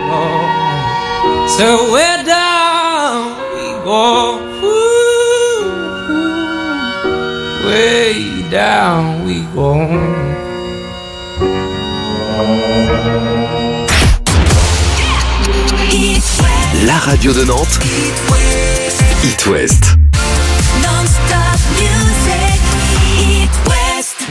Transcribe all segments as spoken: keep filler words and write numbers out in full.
go. So way down we go. Ooh, ooh, way down we go. La radio de Nantes, It West. Non-stop music, It West.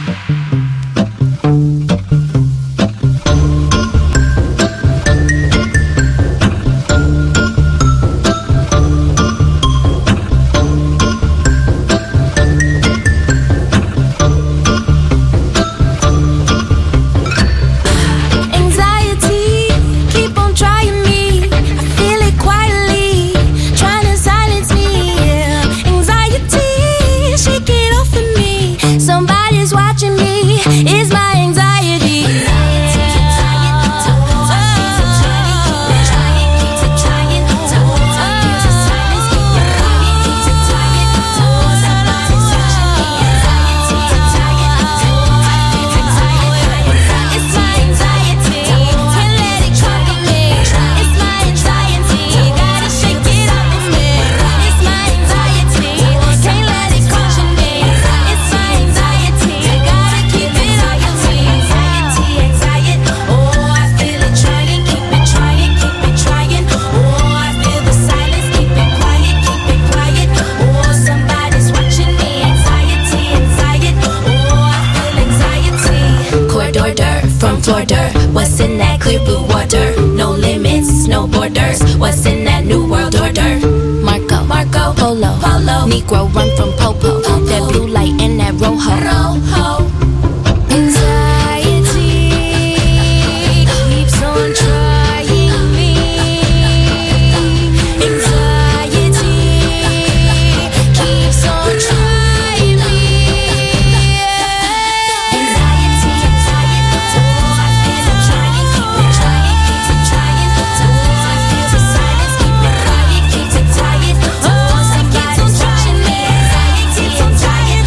What's in that clear blue water? No limits, no borders. What's in that new world order? Marco, Marco, Polo, Polo. Negro run from Popo. Popo. That blue light and that rojo. Rojo. Anxiety keeps on trying me. Anxiety keeps on trying me. Anxiety, anxiety. Oh, I feel it trying, keep it trying, keep it trying. Oh, I feel the silence, keep it quiet, keep it tired. Oh, somebody's watching me. Anxiety, anxiety.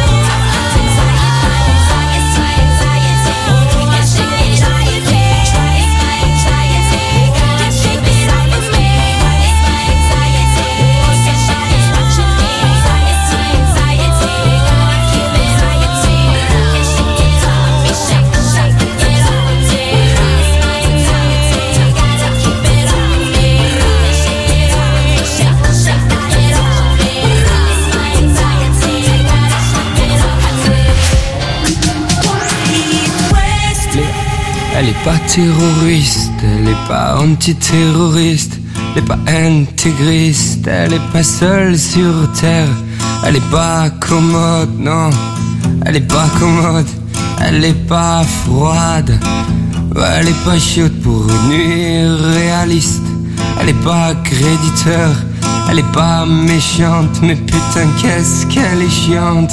Elle est pas terroriste, elle est pas antiterroriste, elle est pas intégriste, elle est pas seule sur terre, elle est pas commode, non, elle est pas commode, elle est pas froide, elle est pas chaude pour une nuit réaliste, elle est pas créditeur, elle est pas méchante, mais putain qu'est-ce qu'elle est chiante.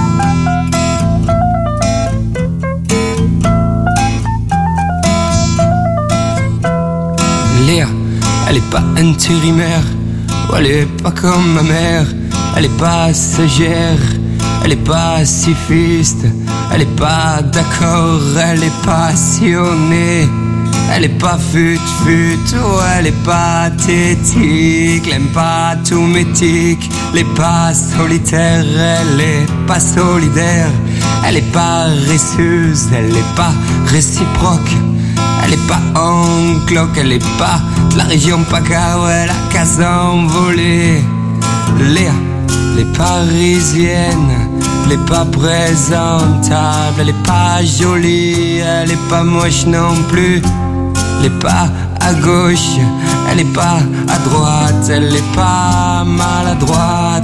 Léa, elle est pas intérimaire, oh, elle est pas comme ma mère, elle est pas sagère, elle est pas pacifiste, elle est pas d'accord, elle est passionnée, elle est pas fut-fut, oh, elle est pathétique, elle aime pas tout métique, elle est pas solitaire, elle est pas solidaire, elle est pas paresseuse, elle est pas réciproque. Elle est pas en cloque, elle est pas de la région PACA, ouais, la casse envolée. Léa, elle est parisienne, elle est pas présentable, elle est pas jolie, elle est pas moche non plus. Elle est pas à gauche, elle est pas à droite, elle est pas maladroite.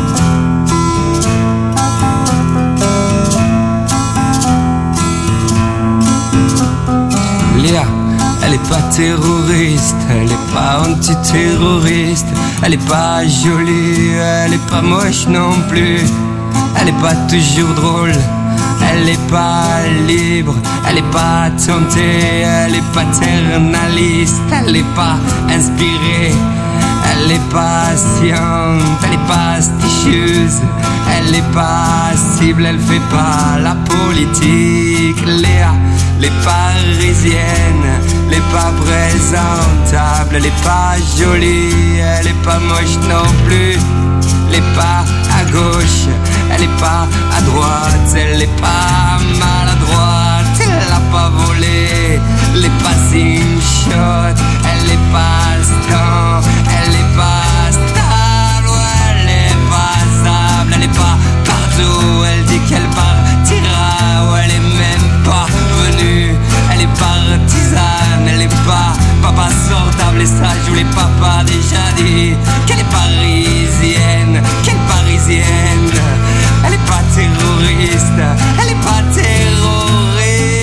Léa, elle est pas terroriste, elle est pas antiterroriste, elle est pas jolie, elle est pas moche non plus, elle est pas toujours drôle, elle est pas libre, elle est pas tentée, elle est paternaliste, elle est pas inspirée, elle est patiente, elle est pas stichieuse, elle est pas cible, elle fait pas la politique. Léa, les parisiennes, les pas présentable, elle est pas jolie, elle est pas moche non plus. Elle est pas à gauche, elle est pas à droite, elle est pas maladroite, elle a pas volé, elle est pas shot, elle est pas stable, elle est pas stable, elle est pas stable, elle est pas partout, elle dit qu'elle partira, ou elle est même pas venue, elle est partisane, elle est pas papa sortable, et ça je vous l'ai papa déjà dit, qu'elle est parisienne, qu'elle est parisienne, elle est pas terroriste, elle est pas terroriste.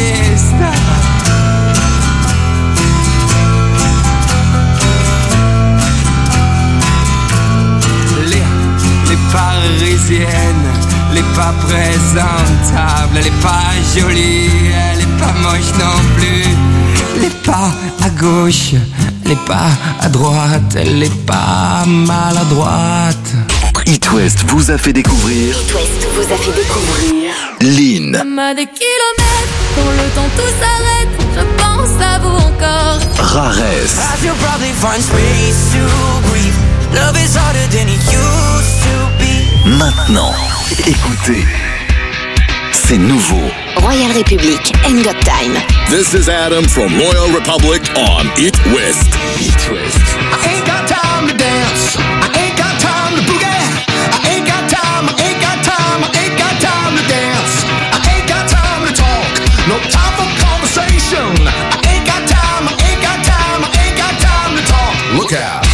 Les, les parisiennes, elle est pas présentable, elle est pas jolie, elle est pas moche non plus. Elle est pas à gauche, elle est pas à droite, elle est pas maladroite. It West vous a fait découvrir. It West vous a fait découvrir. Lynn. Comme à des kilomètres, dans le temps tout s'arrête, je pense à vous encore. Rares. I feel probably find space to breathe. Love is harder than it used to be. Maintenant, écoutez. C'est nouveau. Royal Republic, Ain't Got Time. This is Adam from Royal Republic on It West. It West. I ain't got time to dance. I ain't got time to boogie. I ain't got time. I ain't got time. I ain't got time to dance. I ain't got time to talk. No time for conversation. I ain't got time. I ain't got time. I ain't got time to talk. Look out.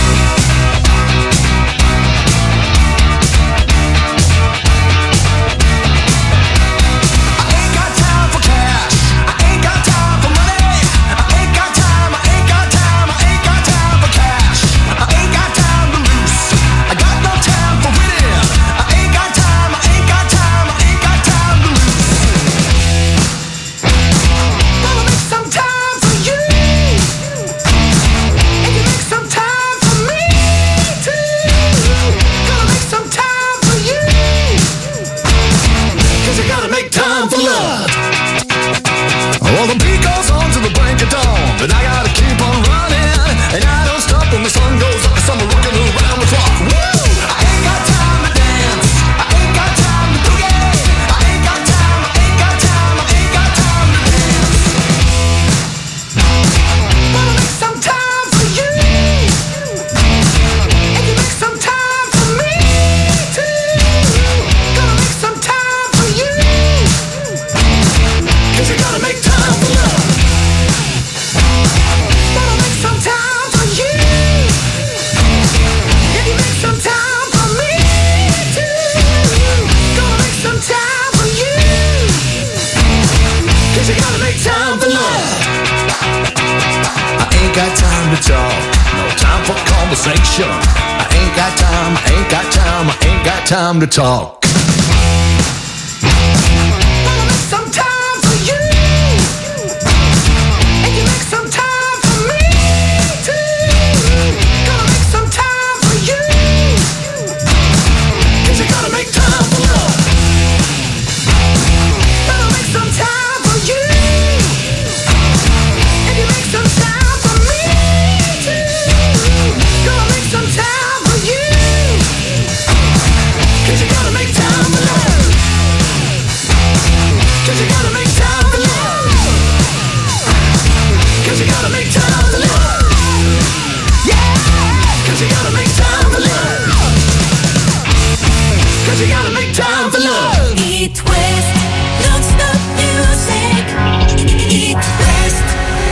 Well, the beat goes on to the break of dawn, but I gotta keep on running, and I don't stop when the sun goes up, 'cause I'm rocking around the clock. Woo! I ain't got time to dance, I ain't got time to boogie, I ain't got time, I ain't got time, I ain't got time to dance. Wanna make some time for you, and you make some time for me too. Gonna make some time for you, 'cause you gotta make time. Got time to talk, no time for conversation. I ain't got time, I ain't got time, I ain't got time to talk. Wanna make some time for you, and you make some time for me too. Gonna make some time for you, 'cause you gotta make time for love. Wanna make some time for you, and you make some time. You gotta make time for love. It West, non-stop music. It West.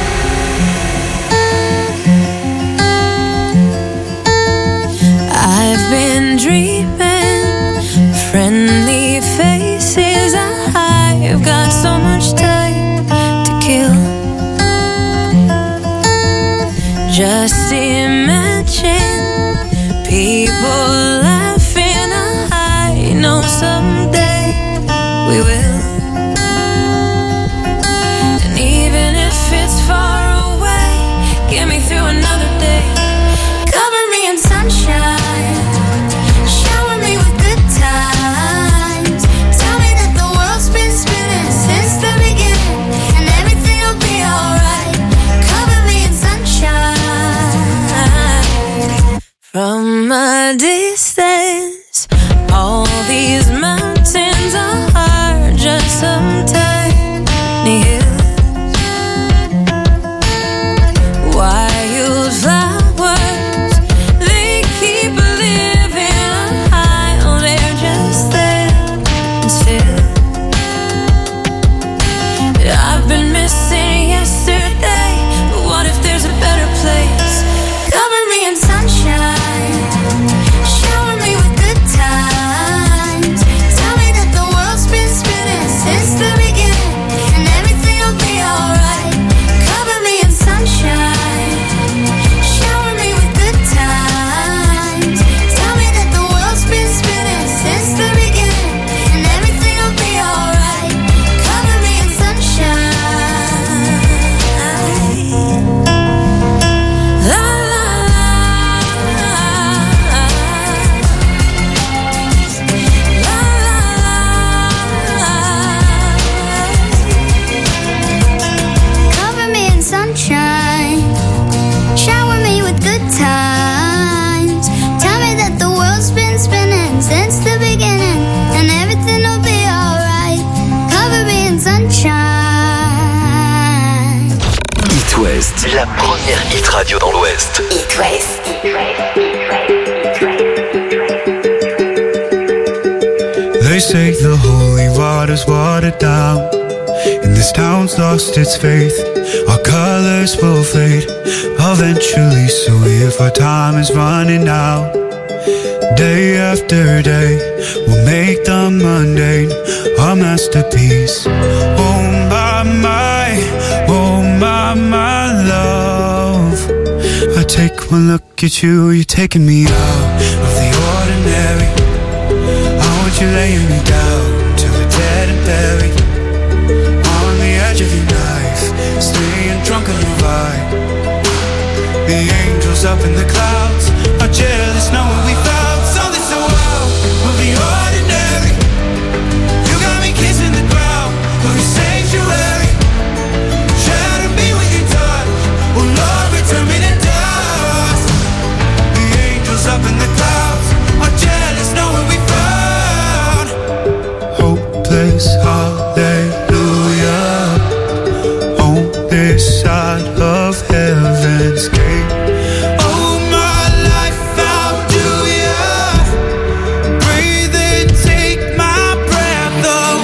I've been dreaming, friendly faces. I've got so much time to kill. Just imagine people laughing. I know someday we will. And even if it's far away, get me through another day. Cover me in sunshine, shower me with good times. Tell me that the world's been spinning since the beginning, and everything will be alright. Cover me in sunshine. the distance. All these mountains are just some tiny hills. Wildflowers, they keep living high. Oh, they're just there and still. I've been missing yesterday, but what if there's a better place? Cover me in sunshine, shower me with good times. Tell me that the world's been spinning since the beginning, and everything will be alright. Cover me in sunshine, shower me with good times. Tell me that the world's been spinning since the beginning, and everything will be alright. Cover me in sunshine. La la la, la la la. Cover me in sunshine, shower me with good times. Tell me that the world's been spinning since the beginning, and everything will be alright. Cover me in sunshine. It West, la première hit radio dans l'Ouest. It West. They say the holy water's watered down, and this town's lost its faith. Our colors will fade eventually, so if our time is running out, day after day, we'll make the mundane our masterpiece. Oh my, my, oh my, my love, I take one look at you, you're taking me out of the ordinary. I want you laying me down till we're dead and buried, on the edge of your knife, staying drunk on your vibe. The angels up in the clouds are jealous knowing we found something so out of the ordinary. You got me kissing the ground of your sanctuary. Shatter me with your touch, oh Lord, return me to dust. The angels up in the clouds are jealous knowing we found hopeless hallelujah on this side of heaven's gate. Oh my life, how do ya breathe and take my breath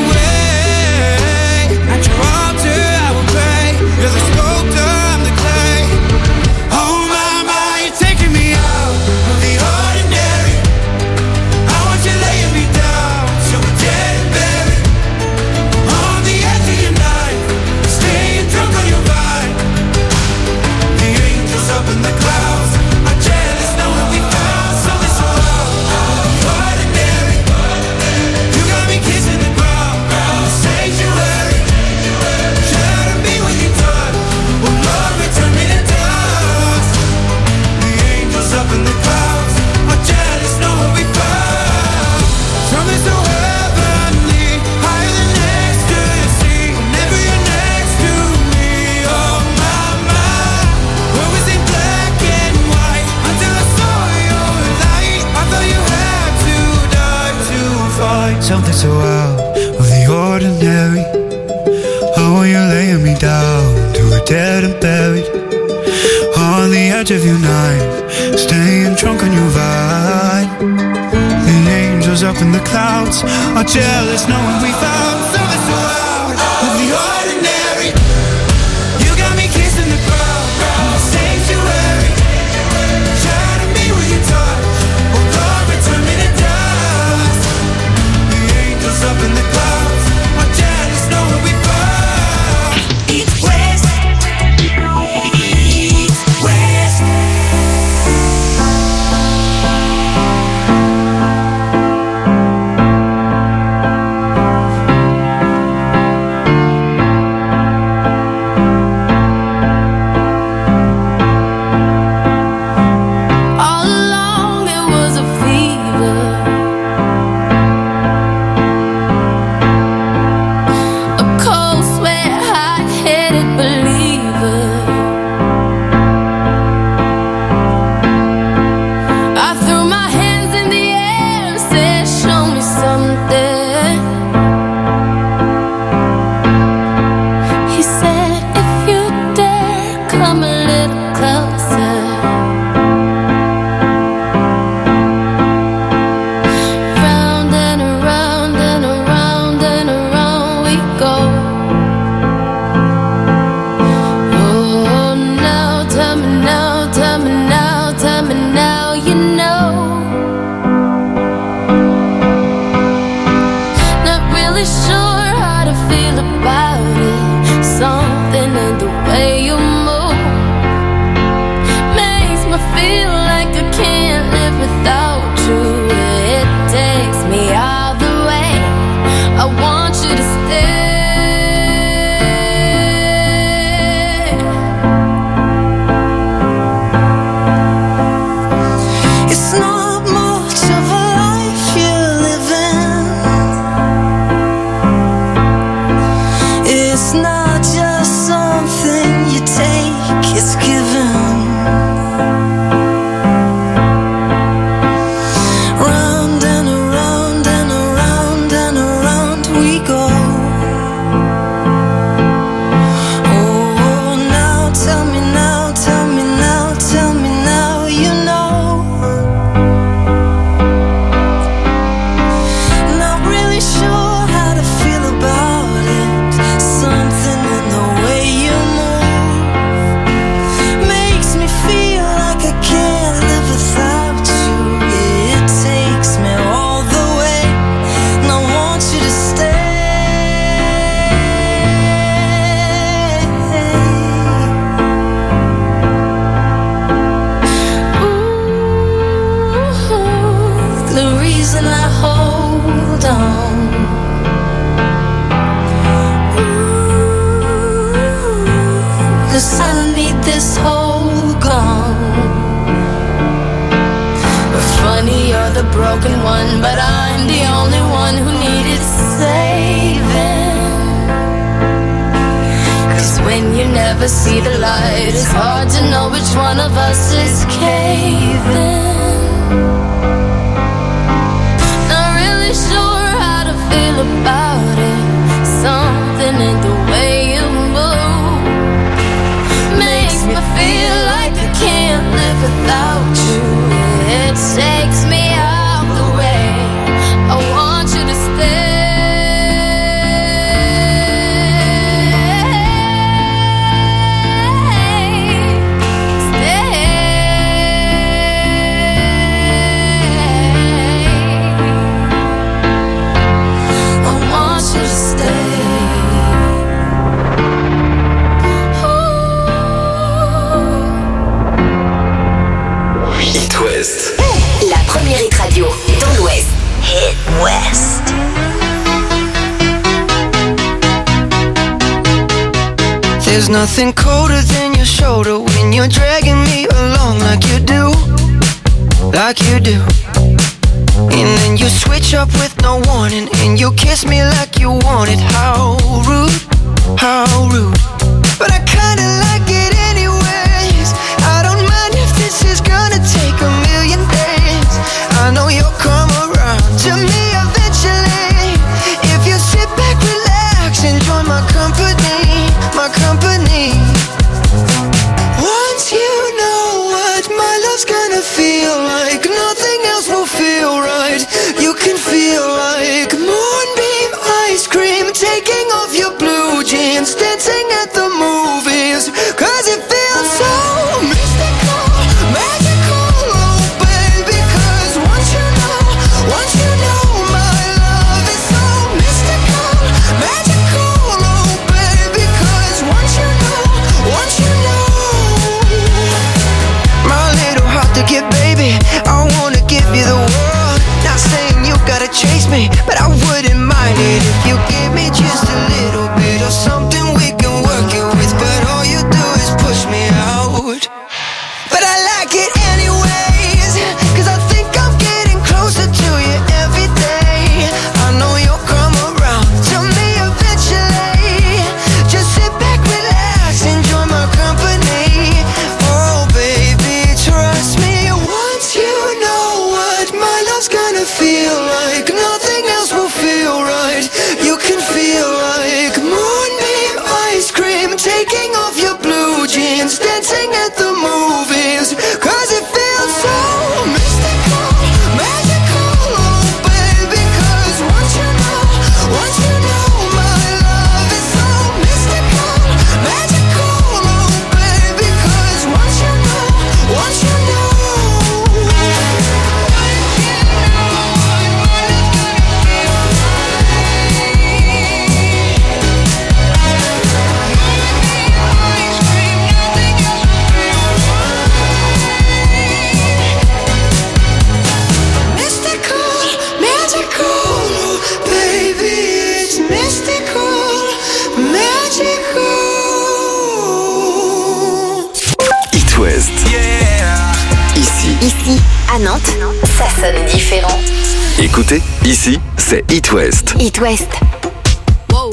away? At your altar I will pray, you're the sculptor, I'm the clay. Oh my, my, you're taking me out of the ordinary. I want you laying me down till we're dead and buried, on the edge of your knife, staying drunk on your vine. The angels up in the clouds are jealous knowing we found something so out of the ordinary. You got me kissing the ground in the sanctuary. Shatter me with your touch, oh Lord, return me to dust. The angels up in the clouds are jealous knowing we found something so heavenly, higher than ecstasy. Whenever you're next to me, oh my, my, what was in black and white until I saw your light. I thought you had to die to find something so out of the ordinary. Oh, you're laying me down till we're dead and buried, on the edge of your knife, staying drunk on your vine. The angels up in the clouds are jealous knowing we found something so out of the ordinary. You got me kissing the ground in the sanctuary. Shatter me with your touch, oh Lord, return me to dust. The angels up in the clouds are jealous knowing we found It West. It West. never see the light. It's hard to know which one of us is caving. Not really sure how to feel about it. Something in the way you move makes me feel like I can't live without you. It takes me out the way. I want you to stay. La première hit radio dans l'Ouest. Hit West. There's nothing colder than your shoulder when you're dragging me along like you do, like you do. And then you switch up with no warning and you kiss me like you want it. How rude, how rude. But I kinda like it anyways. I don't mind if this is gonna take a million days. I know you'll come around to me eventually. If you sit back, relax, enjoy my company, my company. Once you know what my love's gonna feel like, nothing else will feel right. You can feel like moonbeam ice cream, taking off your blue jeans, dancing at the movies. Cause it feels so mystical, magical, oh baby. Cause once you know, once you know my love is so mystical, magical, oh baby. Cause once you know, once you know, my little heart to give, baby, I wanna give you the world. Not saying you gotta chase me, but I wouldn't mind it if you give me just a little bit of something we can work it with. But all you do is push me out. But I like it anyways, cause I think I'm getting closer to you every day. I know you'll come around to me eventually. Just sit back, relax, enjoy my company. Oh baby, trust me. Once you know what my love's gonna feel like, nothing else will feel right. You can feel like moonbeam ice cream, taking off your blue jeans, dancing at the movies. Cause it feels so mystical, magical, oh baby. Cause once you know, once you know my love is so mystical, magical, oh baby. Cause once you know, once you know. Ici, à Nantes, ça sonne différent. Écoutez, ici, c'est Hit West. Hit West. Wow.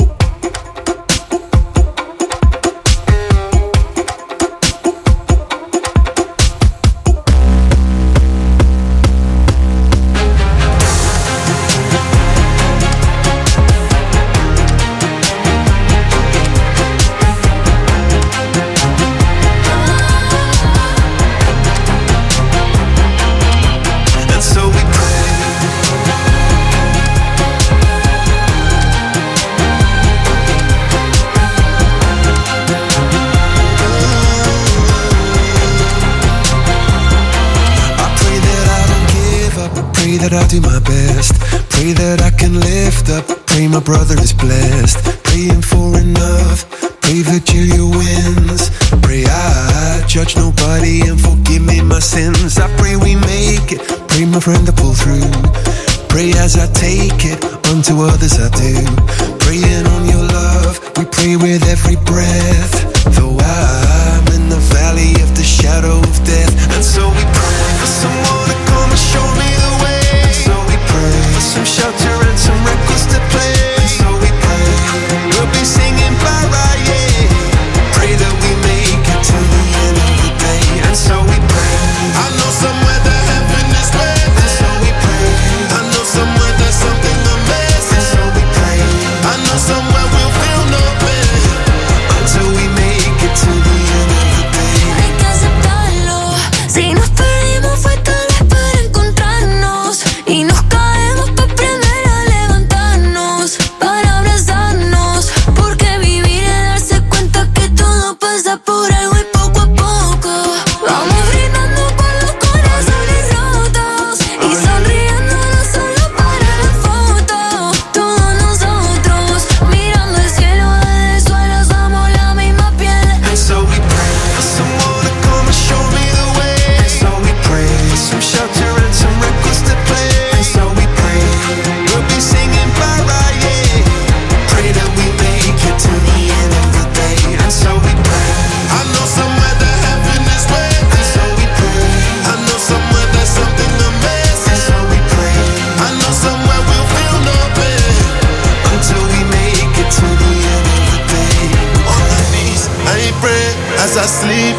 That I'll do my best. Pray that I can lift up. Pray my brother is blessed. Praying for enough. Pray Virgilia wins. Pray I judge nobody and forgive me my sins. I pray we make it. Pray my friend to pull through. Pray as I take it. Unto others I do. Praying on your love. We pray with every breath. Though I'm in the valley of the shadow of death. And so we pray for someone to come and show me the way. For some shelter and some records to play. And so we pray, we'll be singing bye-bye, yeah. Pray that we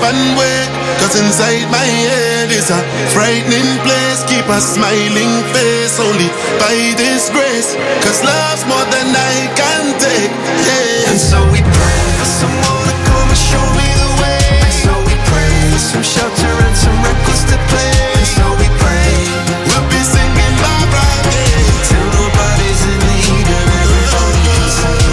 and wait, cause inside my head is a frightening place. Keep a smiling face only by this grace, cause love's more than I can take, yeah. And so we pray for someone to come and show me the way. And so we pray for some shelter and some records to play. And so we pray we'll be singing bye bye, yeah, till nobody's in need and everybody can sing.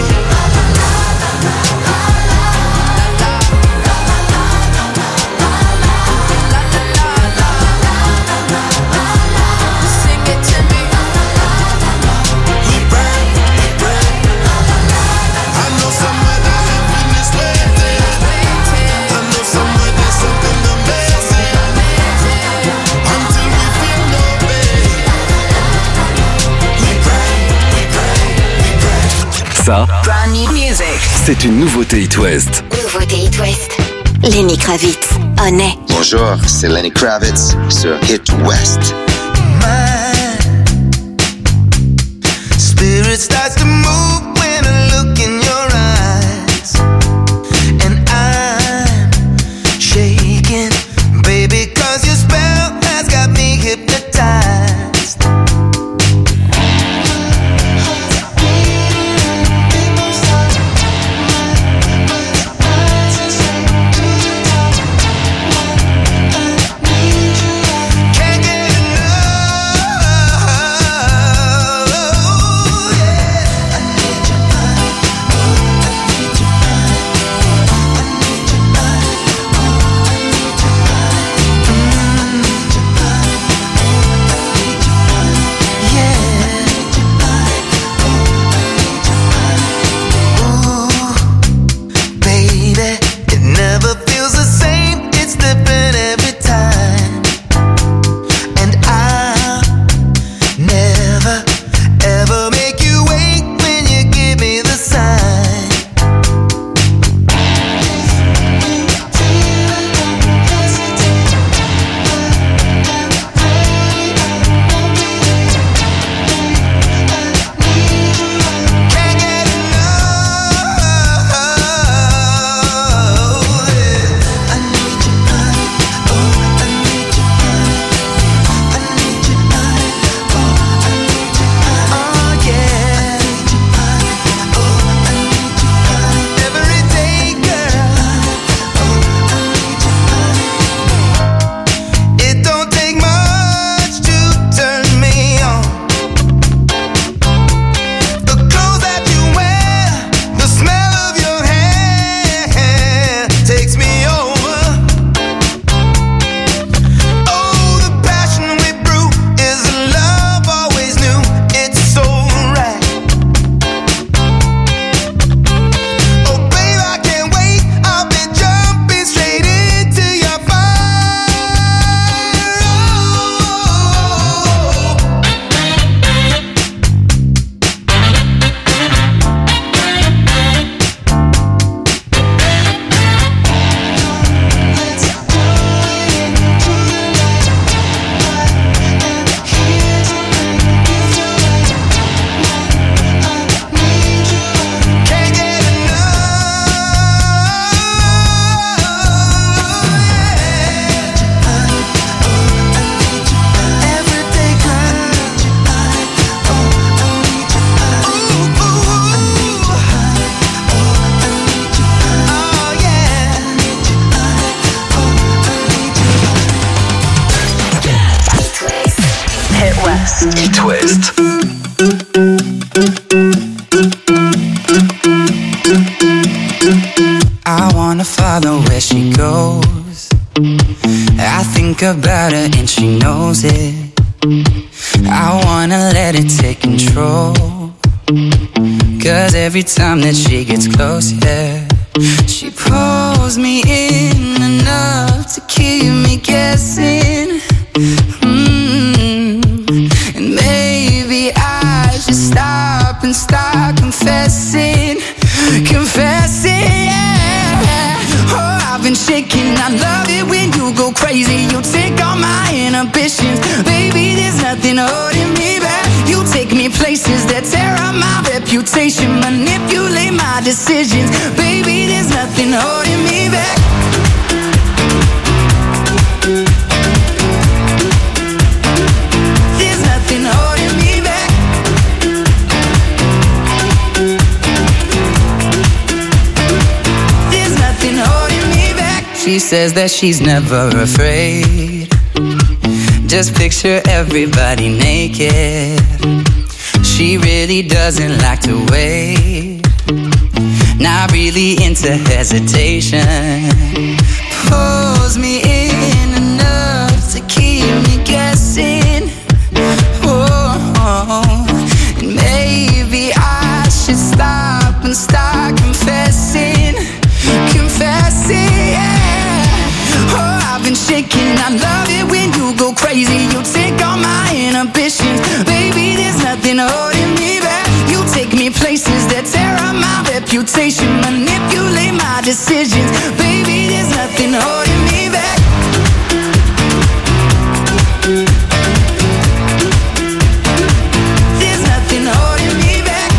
Ça, c'est une nouveauté It West. Nouveauté It West. Lenny Kravitz, Honey. Bonjour, c'est Lenny Kravitz sur It West. My spirit starts to move when I look in your eyes, and I'm shaking, baby, cause your spell has got me hypnotized. It West. I wanna follow where she goes. I think about her and she knows it. I wanna let it take control. Cause every time that she gets close, yeah, she pulls me in enough to keep me guessing. Mm-hmm. And maybe I should stop and start confessing. Confessing, yeah. Oh, I've been shaking. I love it when you go crazy. You take all my inhibitions. Baby, there's nothing holding me back. You take me places that tear up my reputation, manipulate my decisions. Baby, there's nothing holding me back. There's nothing holding me back. There's nothing holding me back. She says that she's never afraid. Just picture everybody naked. She really doesn't like to wait. Not really into hesitation. Pulls me in enough to keep me guessing. Oh, and maybe I should stop and start confessing. Confessing, yeah. Oh, I've been shaking. I love it when you go crazy. You take all my inhibitions. Baby, there's nothing holding me back. You take me places that tear up my reputation. Manipulate my decisions. Baby, there's nothing holding me back. There's nothing holding me back.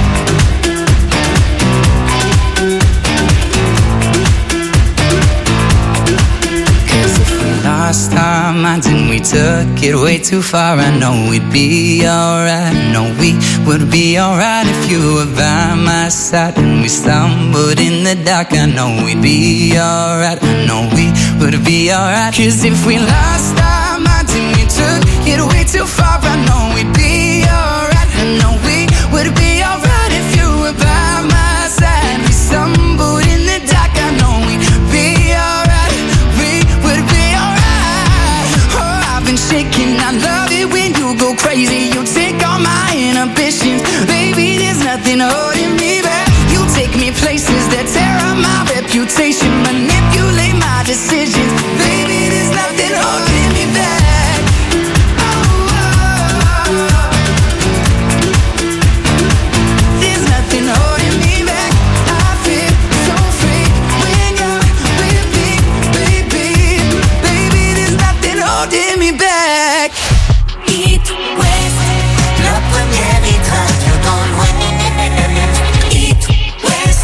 Cause if we lost our minds and we took it way too far, I know we'd be alright. I know we would be alright if you were by my side. And we stumbled in the dark, I know we'd be alright. I know we would be alright. Cause if we lost our minds and we took it way too far, I know we'd be alright. I know we would be alright if you were by my side. We stumbled in the dark, I know we'd be alright. We would be alright. Oh, I've been shaking. I love it when you go crazy. You take all my inhibitions. Baby, there's nothing holding me back. You take me places that tear up my reputation. Manipulate my decisions. Baby, there's nothing holding me back. Oh, oh, oh. There's nothing holding me back. I feel so free when you're with me, baby. Baby, there's nothing holding me back. It West, la première hit radio dans l'Ouest. It West.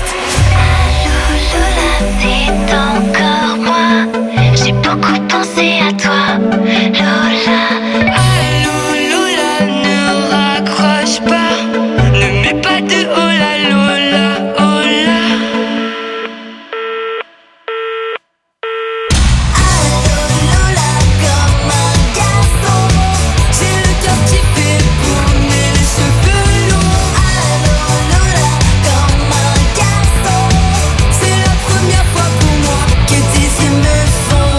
Lola, c'est encore moi. J'ai beaucoup pensé à toi, Lola. Allô, Lola, ne raccroche pas. Ne mets pas de hola, Lola, hola. Lola, comme un garçon, j'ai le cœur qui fait boum et les cheveux longs. Allô Lola, comme un garçon, c'est la première fois pour moi que tes yeux me font.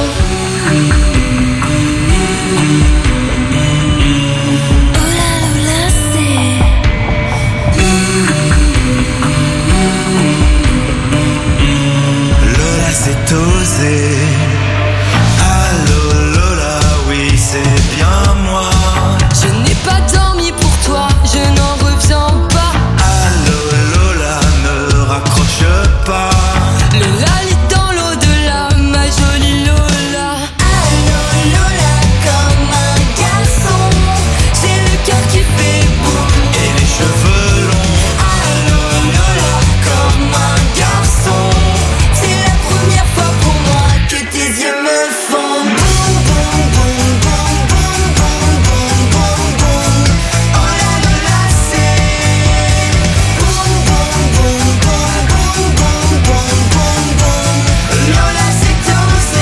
Hola Lola, c'est Lola, c'est osé. Allô Lola, oui c'est bien moi. je n'ai pas dormi pour toi, je n'en reviens pas. Allô Lola, ne raccroche pas. Lola lit dans l'au-delà, ma jolie Lola. Allô Lola, comme un garçon, j'ai le cœur qui fait boum Et les cheveux longs. Allô Lola, comme un garçon, c'est la première fois pour moi que tes yeux me font boum boum boum boum boum boum boum boum boum. Oh la Lola, c'est boum boum boum boum boum boum boum boum boum. Lola, c'est osé.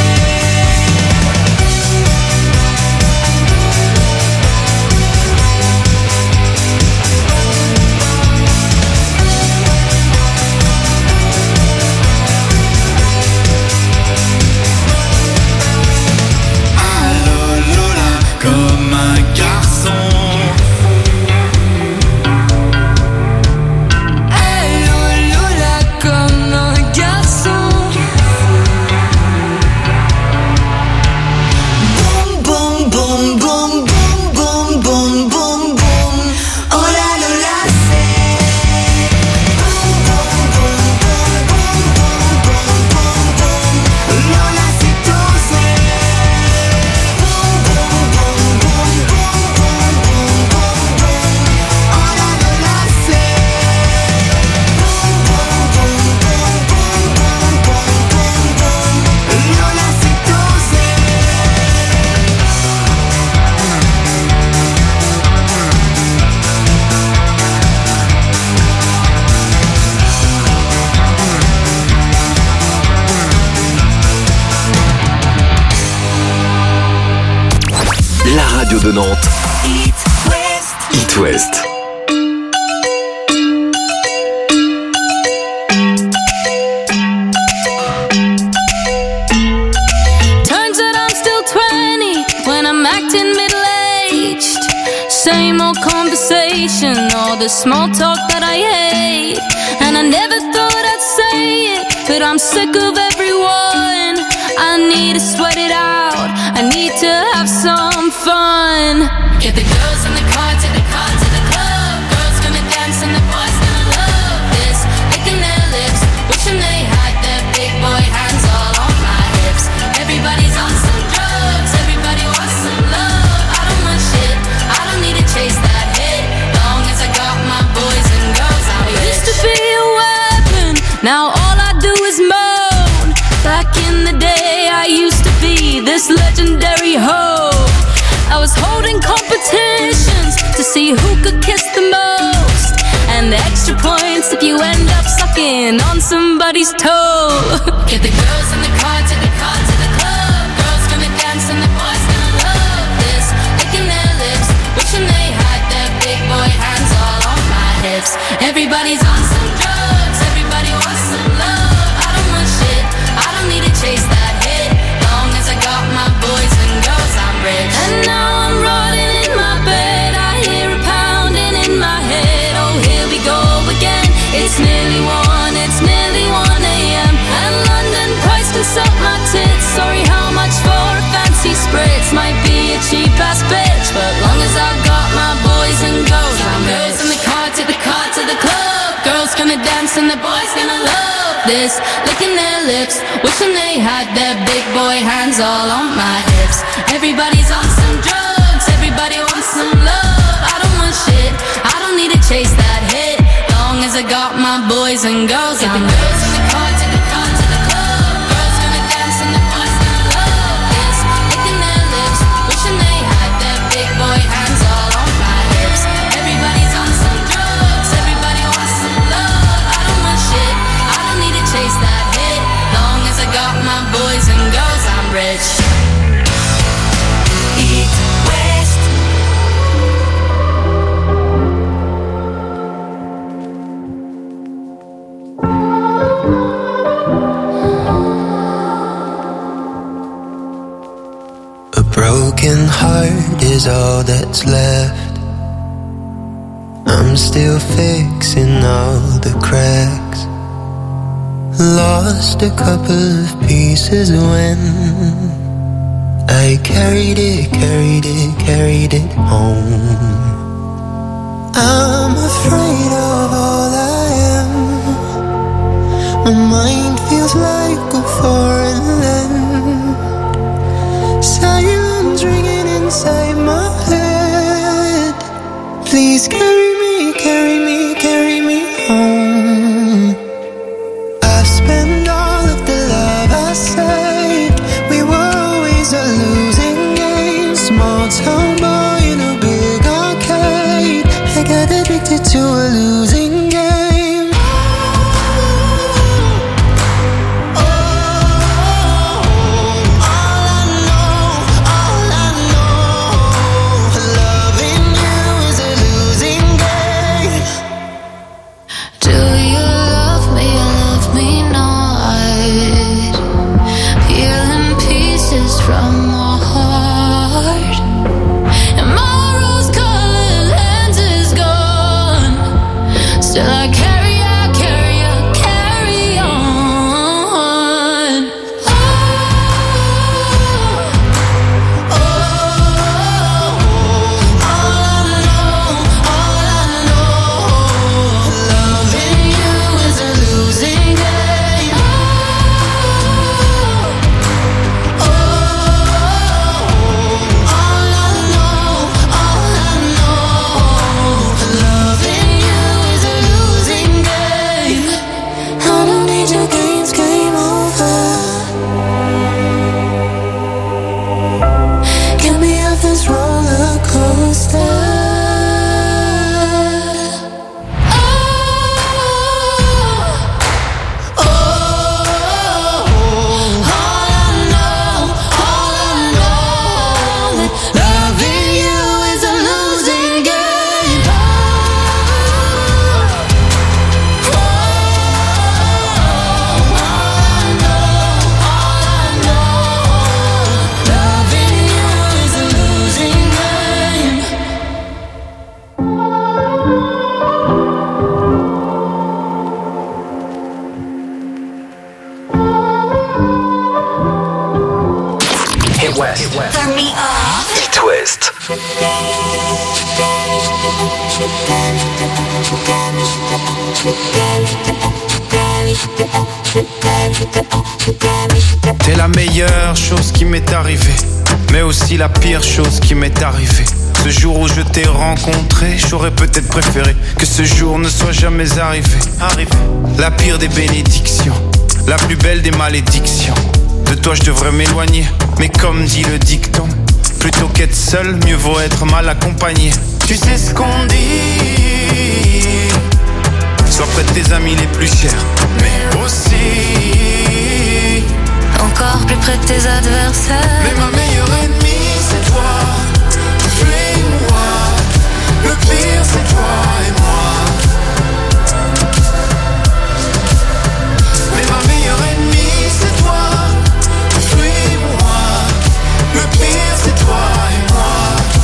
Allô Lola, comme un garçon. Allô Lola, comme un garçon. Boum boum boum boum boum boum boum boum. Oh la Lola, c'est boum boum boum boum boum boum boum boum. Lola, c'est osé. Boum boum boum boum boum boum boum. radio de Nantes. It West. It West. Turns out I'm still twenty when I'm acting middle-aged. Same old conversation, all the small talk that I hate. And I never thought I'd say it, but I'm sick of everyone. I need to sweat it out, I need to have some fun. Get the girls in the car, to the car, to the club. Girls gonna dance and the boys gonna love this. Licking their lips, wishing they had their big boy hands all on my hips. Everybody's on some drugs, everybody wants some love. I don't want shit, I don't need to chase that hit. Long as I got my boys and girls, I'm rich. I used to be a weapon, now all I do is moan. Back in the day I used to be this legendary hoe. I was holding competitions to see who could kiss the most, and the extra points if you end up sucking on somebody's toe. Get the girls in the car, to the car, to the club. Girls gonna dance and the boys gonna love this. Licking their lips, wishing they had their big boy hands all on my hips. Everybody's on some drugs, everybody wants some love. I don't want shit, I don't need to chase that hit. Long as I got my boys and girls, I'm rich. And now I'm rotting in my bed, I hear a pounding in my head. Oh, here we go again. It's nearly one, it's nearly one a.m. And London price can suck my tits. Sorry, how much for a fancy spritz? Might be a cheap ass bitch, but long as I got my boys and girls, I'm rich. Girls in the car, to the car, to the club. Girls gonna dance and the boys gonna love this. Licking their lips, wishing they had their big boy hands all on my hips. Everybody's on some drugs, everybody wants some love. I don't want shit, I don't need to chase that hit. Long as I got my boys and girls, I'm rich. Girls in the car, to the car, to the club. Girls gonna dance and the boys gonna love this. Licking their lips, wishing they had their big boy hands all on my hips. Everybody's on some drugs, everybody wants some love. I don't want shit, I don't need to chase that hit. Long as I got my boys and girls, I'm rich. It West. A broken heart is all that's left. I'm still fixing all the cracks. Lost a couple of pieces when I carried it, carried it, carried it home. I'm afraid of all I am. My mind feels like a foreign land. Silence ringing inside my head. Please carry me, carry me, carry me home. I've spent all of the love I saved. We were always a losing game. Small town boy in a big arcade. I got addicted to a losing game. Loving T'es la meilleure chose qui m'est arrivée, mais aussi la pire chose qui m'est arrivée. Ce jour où je t'ai rencontré, j'aurais peut-être préféré que ce jour ne soit jamais arrivé. Arrivé. La pire des bénédictions, la plus belle des malédictions. De toi je devrais m'éloigner, mais comme dit le dicton, plutôt qu'être seul, mieux vaut être mal accompagné. Tu sais ce qu'on dit, sois près de tes amis les plus chers, mais aussi encore plus près de tes adversaires. Mais ma meilleure ennemie c'est toi, tu es moi. Le pire c'est toi et moi. Mais ma meilleure ennemie c'est toi, tu es moi. Le pire c'est toi et moi.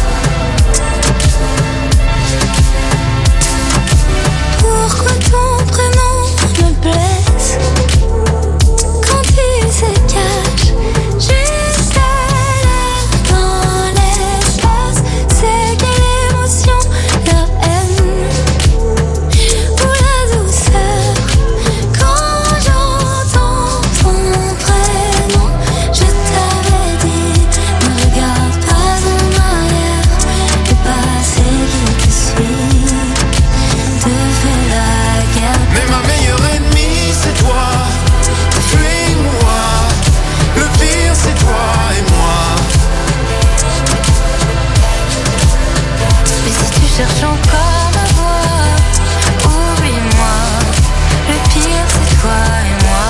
Pourquoi ton prénom me blesse quand il se cache juste à l'air dans l'espace? C'est quelle émotion, la haine ou la douceur quand j'entends ton prénom? Je t'avais dit, ne regarde pas en arrière, le passé qui te suit te fait la guerre. Mais ma meilleure ennemie c'est toi, tu es moi. Le pire c'est toi et moi. Mais si tu cherches encore ma voix, oublie-moi. Le pire c'est toi et moi.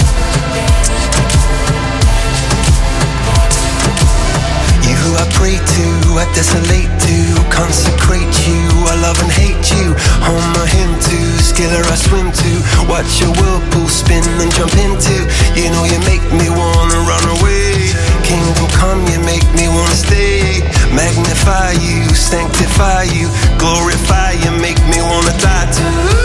You who I pray to, I desolate to, consecrate you, I love and hate you. Home my hymn to, skiller I swim to, watch your whirlpool spin and jump into. You know you make me wanna run away. Kingdom come, you make me wanna stay. Magnify you, sanctify you, glorify you, make me wanna die too.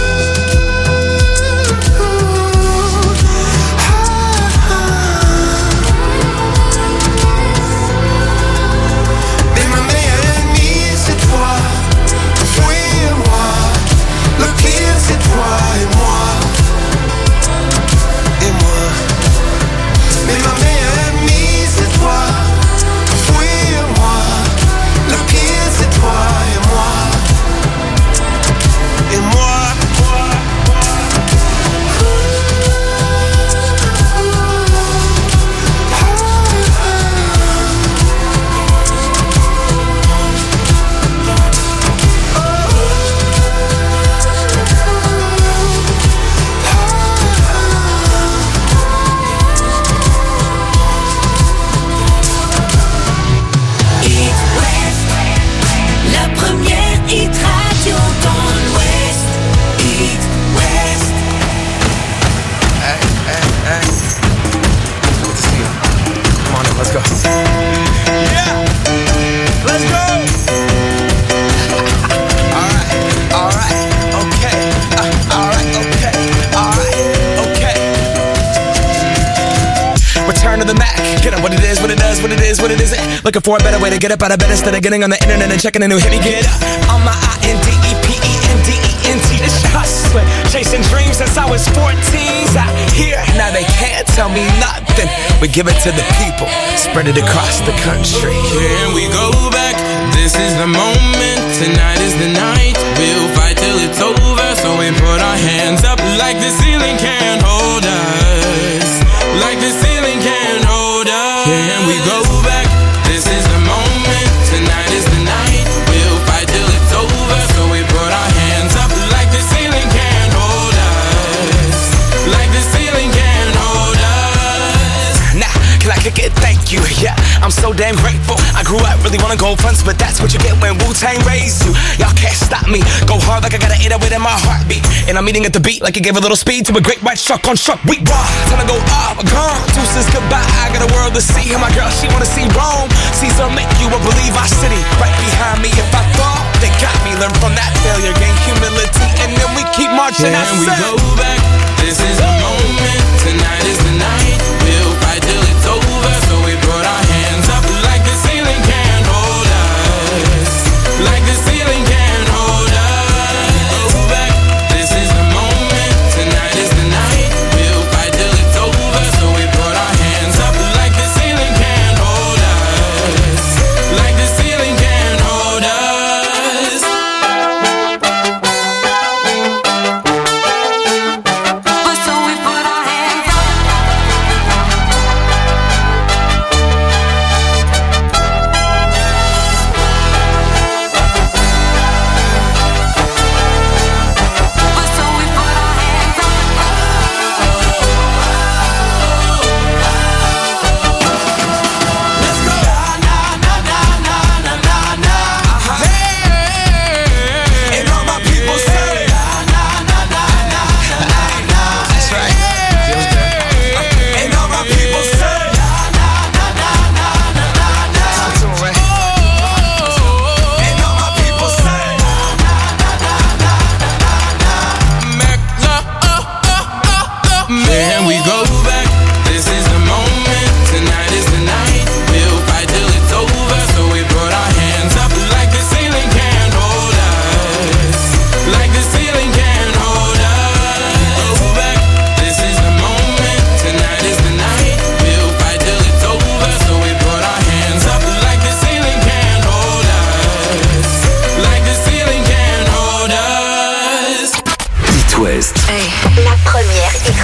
Mais ma meilleure ennemie c'est toi, oui et moi. Le pire c'est toi et moi. Et moi. Mais ma meilleure ennemie c'est toi, oui et moi. Le pire c'est toi et moi. Et moi. It West, la première hit radio dans l'Ouest. It West. Hey, hey, hey. Good to see you. Come on in, let's go. Yeah! Let's go! Alright, alright, okay. Uh, alright, okay, alright, okay. Return to the Mac. Get up what it is, what it does, what it is, what it isn't. Looking for a better way to get up out of bed instead of getting on the internet and checking a new hit. Me get up on my I N D E P E N D E N T. This shit hustling, chasing dreams since I was fourteen. Out here, now they can't tell me nothing. We give it to the people, spread it across the country. Here we go back, this is the moment. Tonight is the night, we'll fight till it's over. So we put our hands up like the ceiling can't hold us. Like the ceiling can't hold us. Here we go back, this is the moment. Tonight is the night, we'll fight till it's over. So we put our hands up like the ceiling can't hold us. Like the ceiling can't hold us. Nah, can I kick it? Thank you, yeah, I'm so damn grateful. I grew up really wanna go fronts, but that's what you get when Wu-Tang raised you. Y'all can't stop me, go hard like I got an eight oh eight in my heartbeat. And I'm eating at the beat like it gave a little speed to a great white shark on shark. We raw, time to go up, gone, deuces goodbye. I got a world to see, and my girl, she wanna see Rome. Caesar make you a believe our city, right behind me. If I fall, they got me, learn from that failure, gain humility, and then we keep marching. Can we go back, this is the moment. Tonight is the night, we'll fight till it's over. So we put our hands up like the ceiling can't hold us.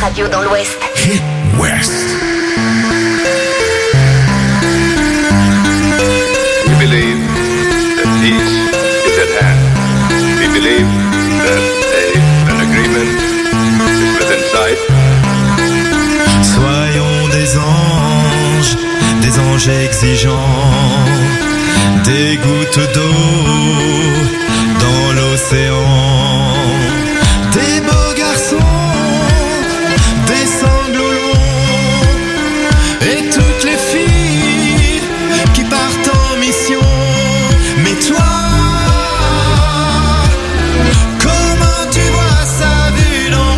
radio dans l'Ouest. Hit West. We believe that peace is at hand. We believe that a, an agreement is within sight. Soyons des anges, des anges exigeants, des gouttes d'eau dans l'océan, des beaux garçons, des sanglots longs, et toutes les filles qui partent en mission. Mais toi, comment tu vois ça vu d'en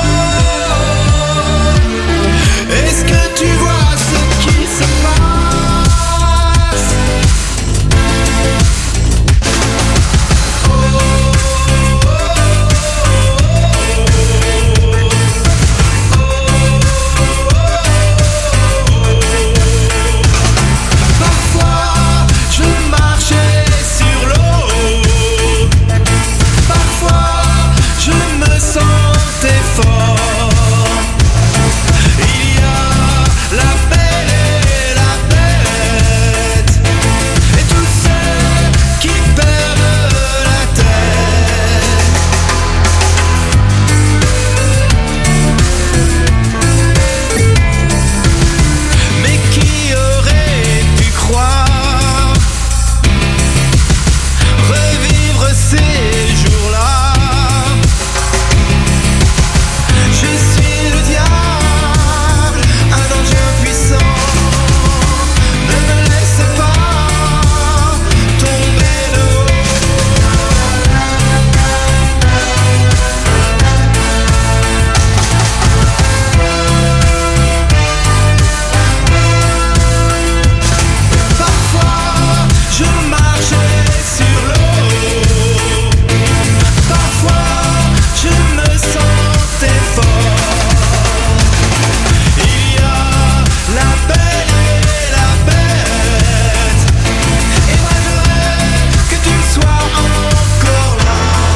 haut? Est-ce que tu vois ce qui se passe? Parfois, je marchais sur l'eau. Parfois, je me sentais fort. Il y a la belle et la bête, et tous ceux qui perdent la tête. Mais qui aurait pu croire revivre ces jours-là? Je suis le diable, un ange impuissant. Ne me laisse pas tomber de Parfois, je marchais sur l'eau. Parfois, je me sentais fort. Il y a la belle et la bête, et moi je rêve que tu sois encore là.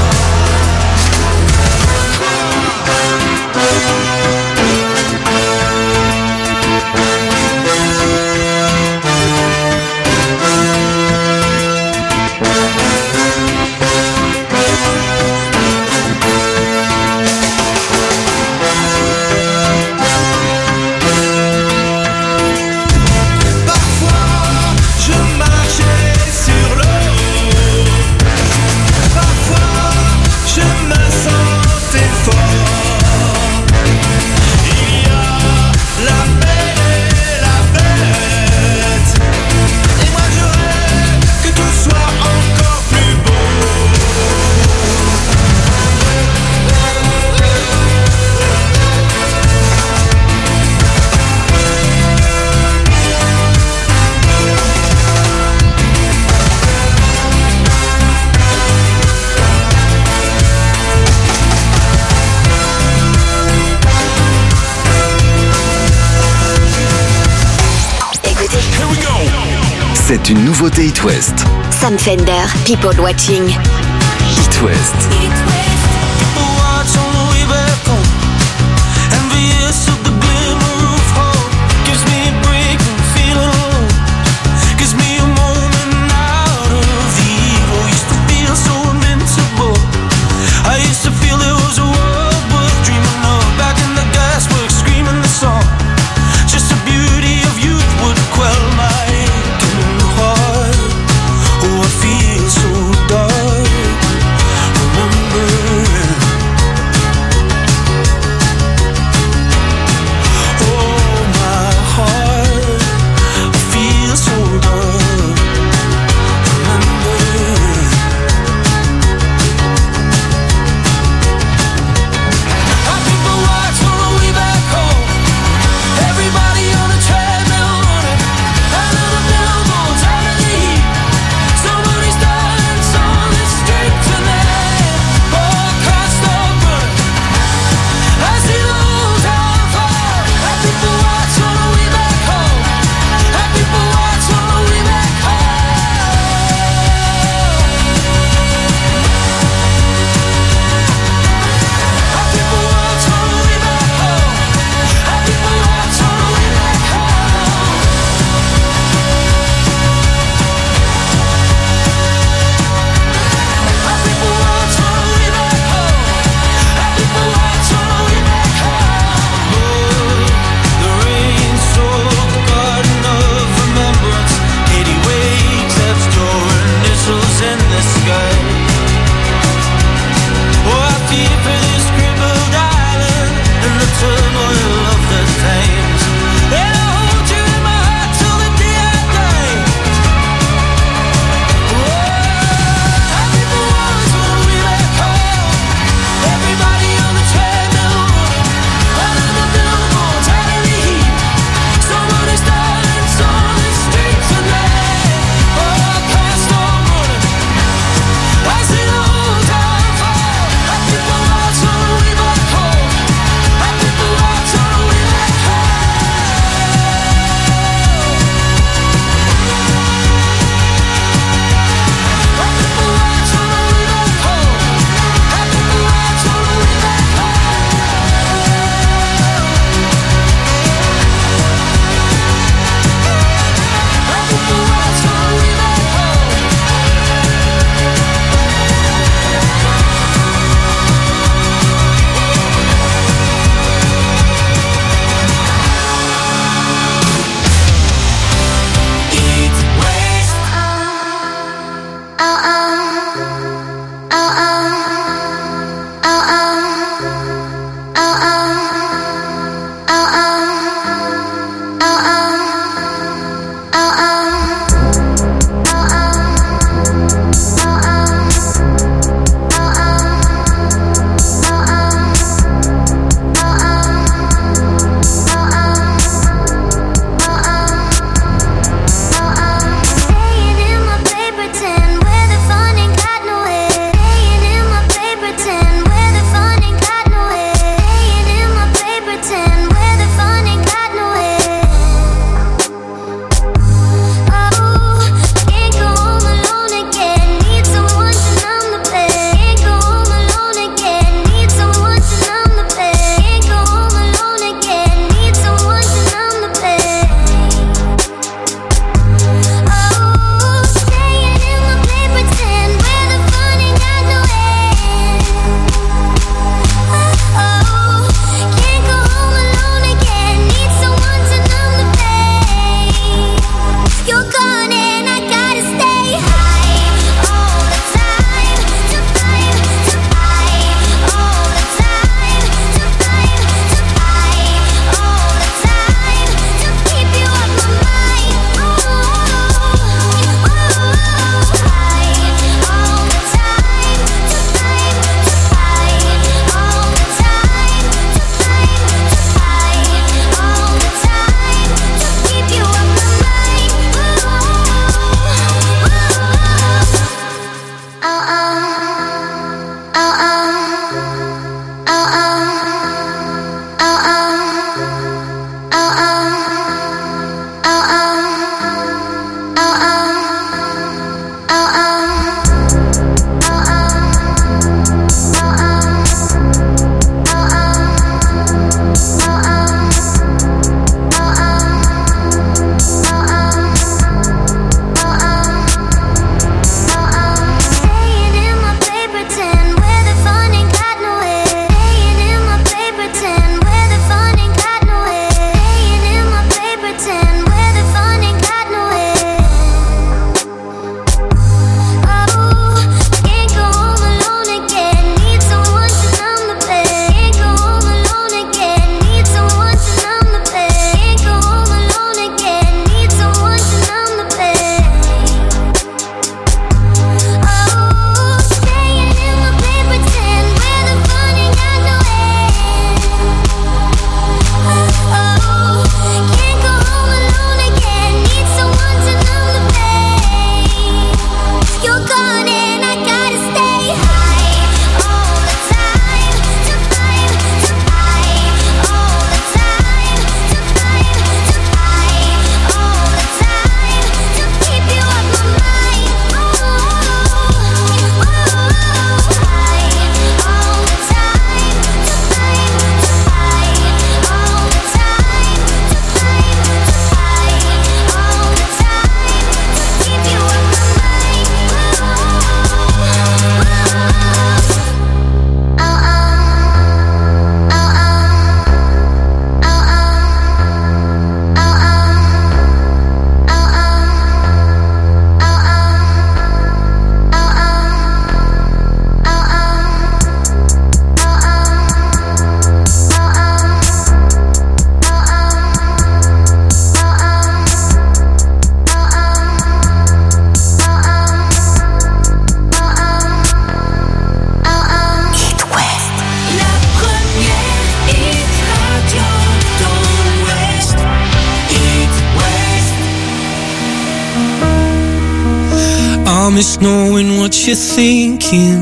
Parfois, je marchais sur l'eau. Parfois, je me sentais fort. Il y a la belle et la bête, et moi je rêve que tout soit encore plus beau. Écoutez, C'est une nouveauté It West. Sam Fender, People Watching. It West. Watch on the way back home. Envious of the glimmer of hope. Gives me a break from feeling alone. Gives me a moment out of the evil. Used to feel so invincible. I used to feel there was a world worth dreaming of. Back in the gasworks, screaming the song. Just the beauty of youth would quell my aching heart. Oh, I feel so dark. Remember I miss knowing what you're thinking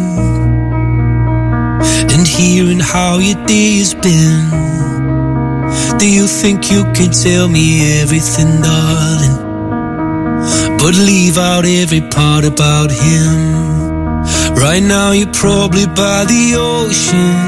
and hearing how your day's been. Do you think you can tell me everything, darling, but leave out every part about him? Right now you're probably by the ocean,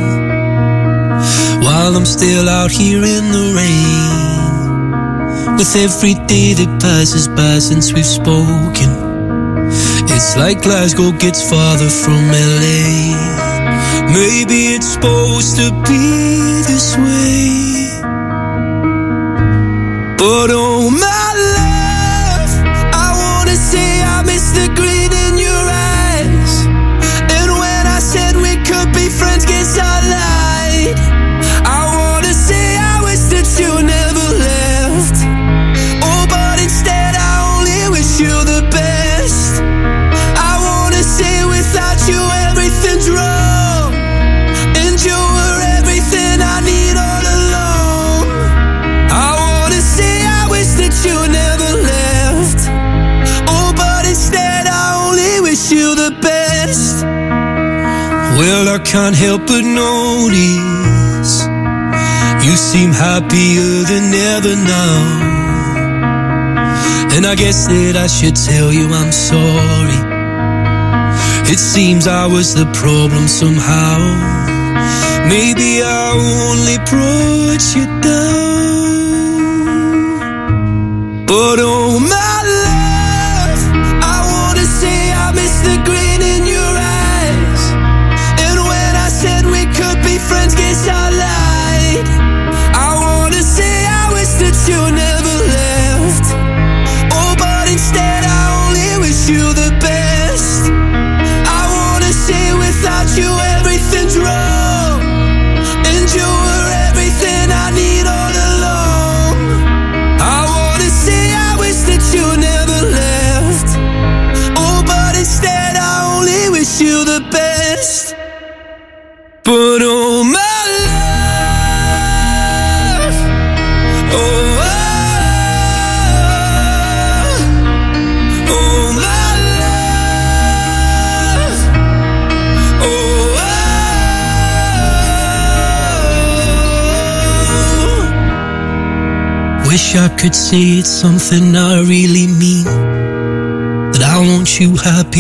while I'm still out here in the rain. With every day that passes by since we've spoken, it's like Glasgow gets farther from L A. Maybe it's supposed to be this way, but oh my love, I wanna say I miss the grin in your eyes. And when I said we could be friends, guess I lied. I wanna say I wish that you never left. Oh, but instead I only wish you the best. I wanna say without you everything's wrong, and you were everything I need all along. I wanna say I wish that you never left. Oh, but instead I only wish you the best. Well, I can't help but notice you seem happier than ever now, and I guess that I should tell you I'm sorry. It seems I was the problem somehow. Maybe I only brought you down, but oh my love, I wanna say I miss the grin in your eyes. And when I said we could be friends, guess I lied. I wanna say I wish that you never left. Oh, but instead I only wish you the best. I wanna say without you everything's wrong, and you were everything I need all along. I wanna say I wish that you never left. Oh, but instead I only wish you the best. But oh my love, oh, oh, oh my love, oh, oh. Wish I could say it's something I really mean, that I want you happy